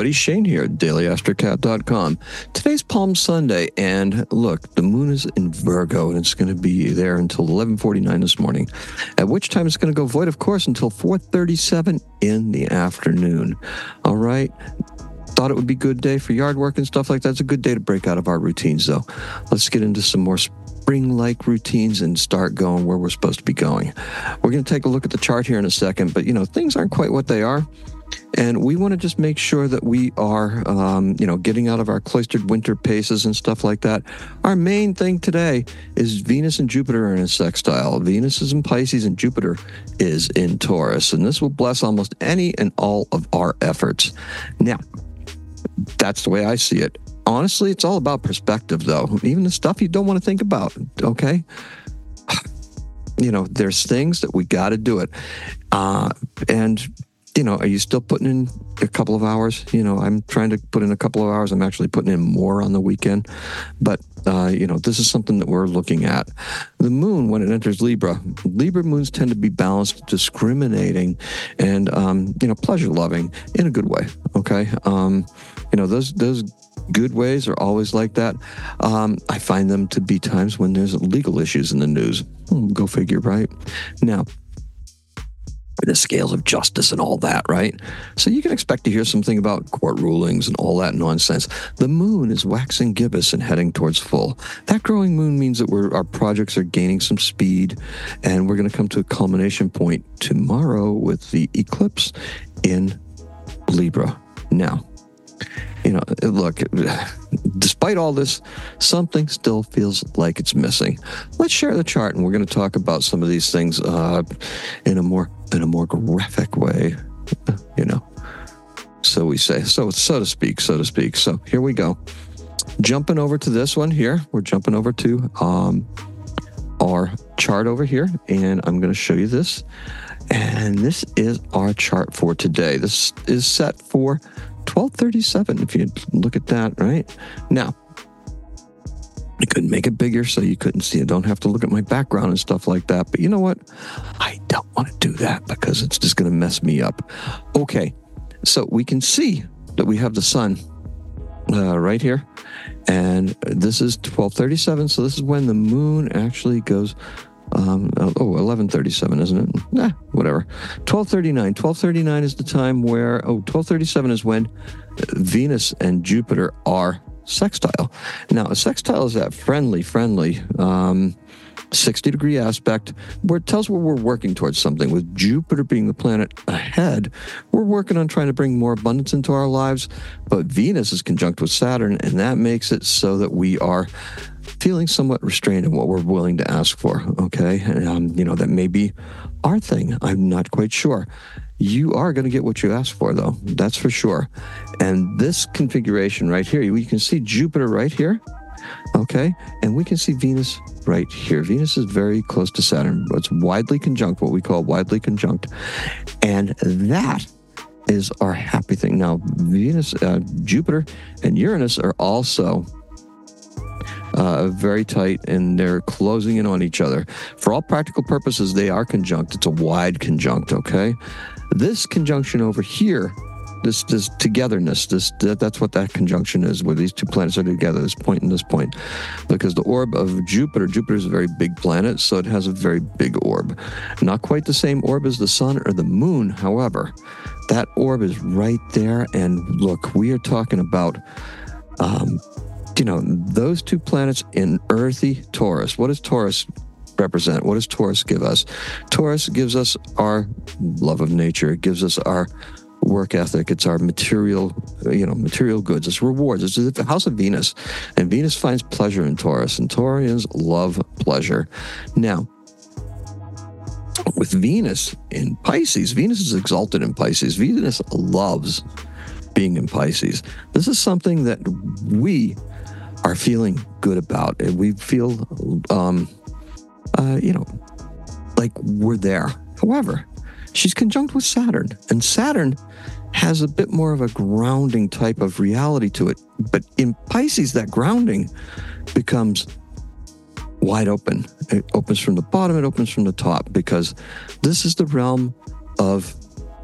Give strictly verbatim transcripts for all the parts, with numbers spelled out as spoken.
everybody, Shane here at daily astrocat dot com. Today's Palm Sunday, and look, the moon is in Virgo, and it's going to be there until eleven forty-nine this morning, at which time it's going to go void, of course, until four thirty-seven in the afternoon. All right? Thought it would be a good day for yard work and stuff like that. It's a good day to break out of our routines, though. Let's get into some more spring-like routines and start going where we're supposed to be going. We're going to take a look at the chart here in a second, but, you know, things aren't quite what they are. And we want to just make sure that we are, um, you know, getting out of our cloistered winter paces and stuff like that. Our main thing today is Venus and Jupiter are in a sextile. Venus is in Pisces and Jupiter is in Taurus. And this will bless almost any and all of our efforts. Now, that's the way I see it. Honestly, it's all about perspective, though. Even the stuff you don't want to think about, okay? You know, there's things that we got to do it. Uh, and... You know, are you still putting in a couple of hours? You know, I'm trying to put in a couple of hours. I'm actually putting in more on the weekend. But, uh, you know, this is something that we're looking at. The moon, when it enters Libra, Libra moons tend to be balanced, discriminating, and, um, you know, pleasure-loving in a good way, okay? Um, you know, those those good ways are always like that. Um, I find them to be times when there's legal issues in the news. Hmm, go figure, right? Now, the scales of justice and all that, right? So you can expect to hear something about court rulings and all that nonsense. The moon is waxing gibbous and heading towards full. That growing moon means that we're, our projects are gaining some speed, and we're going to come to a culmination point tomorrow with the eclipse in Libra. Now, you know, look, despite all this, something still feels like it's missing. Let's share the chart, and we're going to talk about some of these things uh, in a more in a more graphic way, you know. So we say, so so to speak, so to speak. So here we go. Jumping over to this one here, we're jumping over to um, our chart over here, and I'm going to show you this. And this is our chart for today. This is set for twelve thirty-seven, if you look at that, right? Now, I couldn't make it bigger so you couldn't see it. Don't have to look at my background and stuff like that. But you know what? I don't want to do that because it's just going to mess me up. Okay, so we can see that we have the sun uh, right here. And this is twelve thirty-seven, so this is when the moon actually goes... Um, oh, eleven thirty-seven, isn't it? Nah, whatever. twelve thirty-nine. twelve thirty-nine is the time where, oh, twelve thirty-seven is when Venus and Jupiter are sextile. Now, a sextile is that friendly, friendly, um, sixty degree aspect where it tells where we're working towards something. With Jupiter being the planet ahead, we're working on trying to bring more abundance into our lives, but Venus is conjunct with Saturn, and that makes it so that we are feeling somewhat restrained in what we're willing to ask for, okay? Um, you know, that may be our thing. I'm not quite sure. You are going to get what you ask for, though. That's for sure. And this configuration right here, you can see Jupiter right here, okay? And we can see Venus right here. Venus is very close to Saturn. It's widely conjunct, what we call widely conjunct. And that is our happy thing. Now, Venus, uh, Jupiter, and Uranus are also... Uh, very tight, and they're closing in on each other. For all practical purposes, they are conjunct. It's a wide conjunct, okay? This conjunction over here, this this togetherness, this that, that's what that conjunction is, where these two planets are together, this point and this point. Because the orb of Jupiter, Jupiter is a very big planet, so it has a very big orb. Not quite the same orb as the sun or the moon, however. That orb is right there, and look, we are talking about... Um, You know, those two planets in earthy Taurus. What does Taurus represent? What does Taurus give us? Taurus gives us our love of nature. It gives us our work ethic. It's our material, you know, material goods. It's rewards. It's the house of Venus. And Venus finds pleasure in Taurus. And Taurians love pleasure. Now, with Venus in Pisces, Venus is exalted in Pisces. Venus loves being in Pisces. This is something that we... are feeling good about it. We feel, um, uh, you know, like we're there. However, she's conjunct with Saturn, and Saturn has a bit more of a grounding type of reality to it. But in Pisces, that grounding becomes wide open. It opens from the bottom, it opens from the top, because this is the realm of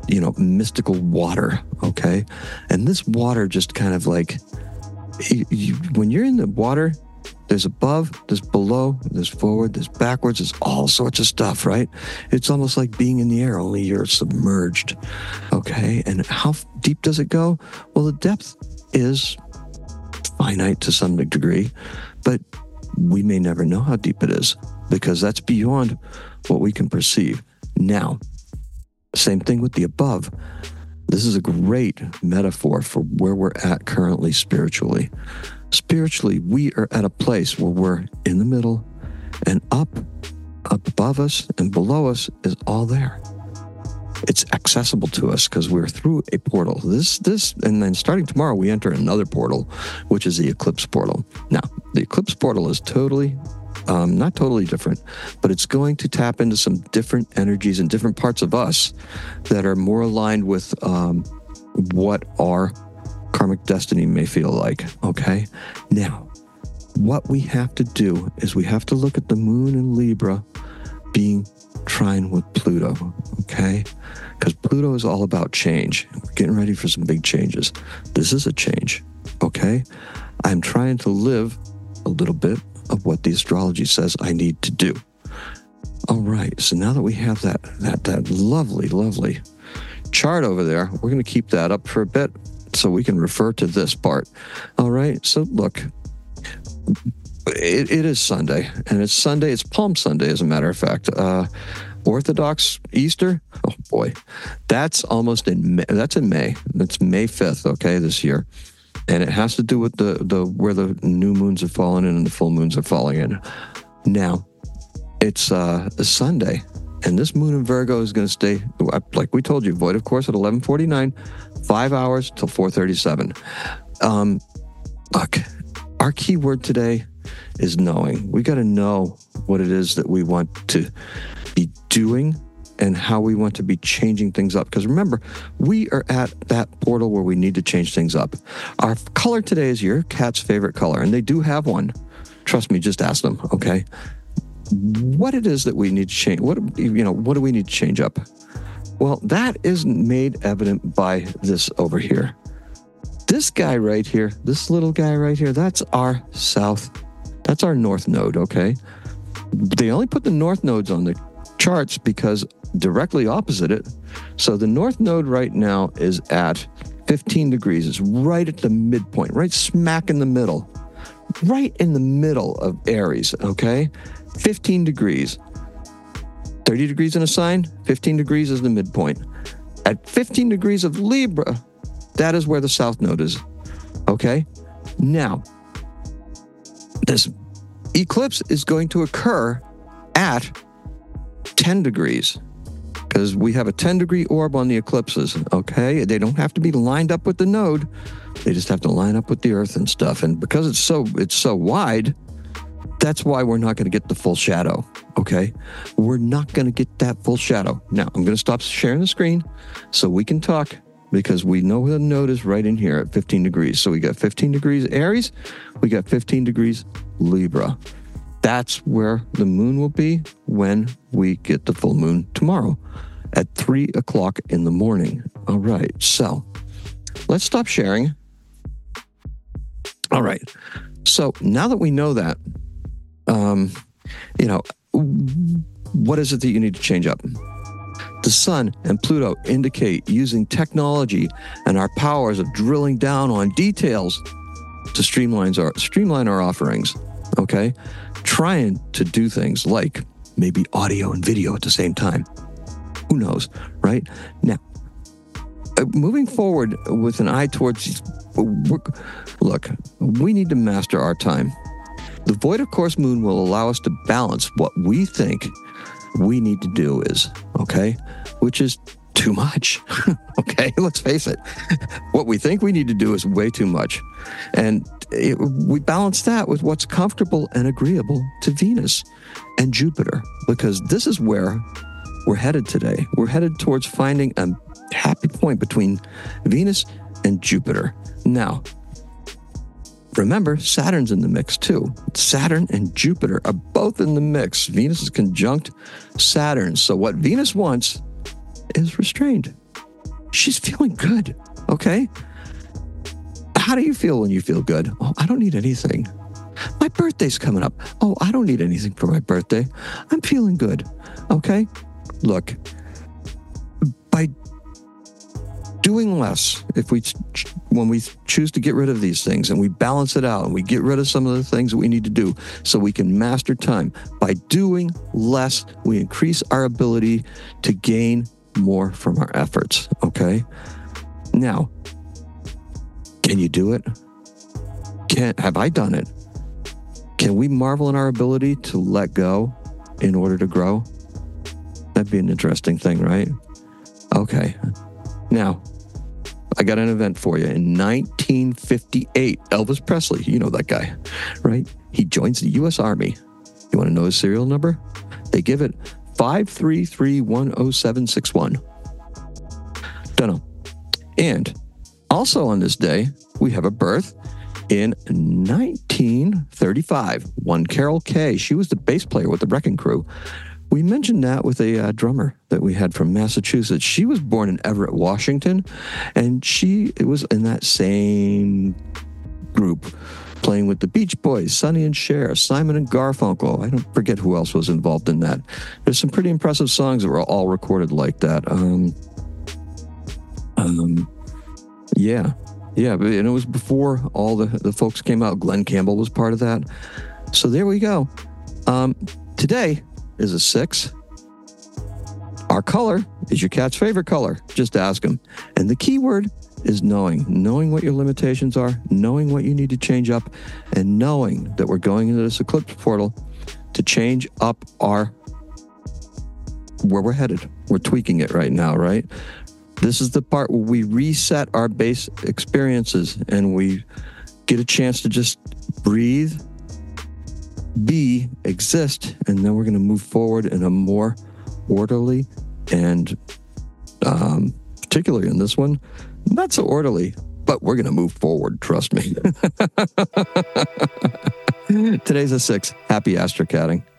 you know, mystical water, okay? And this water just kind of like, you, you, when you're in the water, there's above, there's below, there's forward, there's backwards, there's all sorts of stuff, right? It's almost like being in the air, only you're submerged, okay? And how deep does it go? Well, the depth is finite to some degree, but we may never know how deep it is because that's beyond what we can perceive. Now, same thing with the above. This is a great metaphor for where we're at currently spiritually. Spiritually, we are at a place where we're in the middle, and up, up above us and below us is all there. It's accessible to us because we're through a portal. This, this, and then starting tomorrow, we enter another portal, which is the eclipse portal. Now, the eclipse portal is totally, um, not totally different, but it's going to tap into some different energies and different parts of us that are more aligned with um, what our karmic destiny may feel like, okay? Now, what we have to do is we have to look at the moon in Libra being trine with Pluto, okay? Because Pluto is all about change. We're getting ready for some big changes. This is a change, okay? I'm trying to live a little bit of what the astrology says I need to do. All right, so now that we have that that that lovely, lovely chart over there, we're going to keep that up for a bit so we can refer to this part. All right, so look, it, it is Sunday, and it's Sunday, it's Palm Sunday, as a matter of fact. Uh, Orthodox Easter, oh boy, that's almost in May, that's in May. That's May fifth, okay, this year. And it has to do with the, the where the new moons are falling in and the full moons are falling in. Now, it's uh, a Sunday, and this moon in Virgo is going to stay, like we told you, void of course at eleven forty-nine, five hours till four thirty-seven. Um, look, our key word today is knowing. We got to know what it is that we want to be doing and how we want to be changing things up. Because remember, we are at that portal where we need to change things up. Our color today is your cat's favorite color, and they do have one. Trust me, just ask them, okay? What it is that we need to change, what, you know, what do we need to change up? Well, that is made evident by this over here. This guy right here, this little guy right here, that's our south, that's our north node, okay? They only put the north nodes on the charts because directly opposite it. So the north node right now is at fifteen degrees. It's right at the midpoint, right smack in the middle, right in the middle of Aries, okay? fifteen degrees. thirty degrees in a sign, fifteen degrees is the midpoint. At fifteen degrees of Libra, that is where the south node is, okay? Now, this eclipse is going to occur at ten degrees because we have a ten degree orb on the eclipses, okay? They don't have to be lined up with the node. They just have to line up with the earth and stuff. And because it's so it's so wide, that's why we're not going to get the full shadow, okay? We're not going to get that full shadow. Now, I'm going to stop sharing the screen so we can talk because we know the node is right in here at fifteen degrees. So we got fifteen degrees Aries, we got fifteen degrees Libra. That's where the moon will be when we get the full moon tomorrow at three o'clock in the morning. All right, so let's stop sharing. All right, so now that we know that, um, you know, what is it that you need to change up? The sun and Pluto indicate using technology and our powers of drilling down on details to streamline our, streamline our offerings, okay? Trying to do things like maybe audio and video at the same time. Who knows, right? Now, uh, moving forward with an eye towards, look, we need to master our time. The void of course moon will allow us to balance what we think we need to do is, okay? Which is too much, okay? Let's face it. What we think we need to do is way too much. And it, we balance that with what's comfortable and agreeable to Venus and Jupiter, because this is where we're headed today. We're headed towards finding a happy point between Venus and Jupiter. Now, remember, Saturn's in the mix too. Saturn and Jupiter are both in the mix. Venus is conjunct Saturn. So what Venus wants is restrained. she's feeling good. Okay. How do you feel when you feel good? Oh, I don't need anything. My birthday's coming up. Oh, I don't need anything for my birthday. I'm feeling good. Okay. Look, by doing less, if we, when we choose to get rid of these things and we balance it out and we get rid of some of the things that we need to do so we can master time, by doing less, we increase our ability to gain more from our efforts. Okay. Now, can you do it? Can, have I done it? Can we marvel in our ability to let go in order to grow? That'd be an interesting thing, right? Okay. Now, I got an event for you. In nineteen fifty-eight, Elvis Presley, you know that guy, right? He joins the U S Army. You want to know his serial number? They give it five three three one oh seven six one. Don't know. And also on this day, we have a birth in nineteen thirty-five. One Carol Kay. She was the bass player with the Wrecking Crew. We mentioned that with a uh, drummer that we had from Massachusetts. She was born in Everett, Washington, and she it was in that same group, playing with the Beach Boys, Sonny and Cher, Simon and Garfunkel. I don't forget who else was involved in that. There's some pretty impressive songs that were all recorded like that. Um, um, yeah, yeah, but, and it was before all the, the folks came out. Glenn Campbell was part of that. So there we go. Um, today is a six. Our color is your cat's favorite color. Just ask him. And the key word is knowing. Knowing what your limitations are, knowing what you need to change up, and knowing that we're going into this eclipse portal to change up our where we're headed. We're tweaking it right now, right? This is the part where we reset our base experiences and we get a chance to just breathe, be, exist, and then we're going to move forward in a more orderly and um, particularly in this one, not so orderly, but we're going to move forward. Trust me. Today's a six. Happy astrocatting.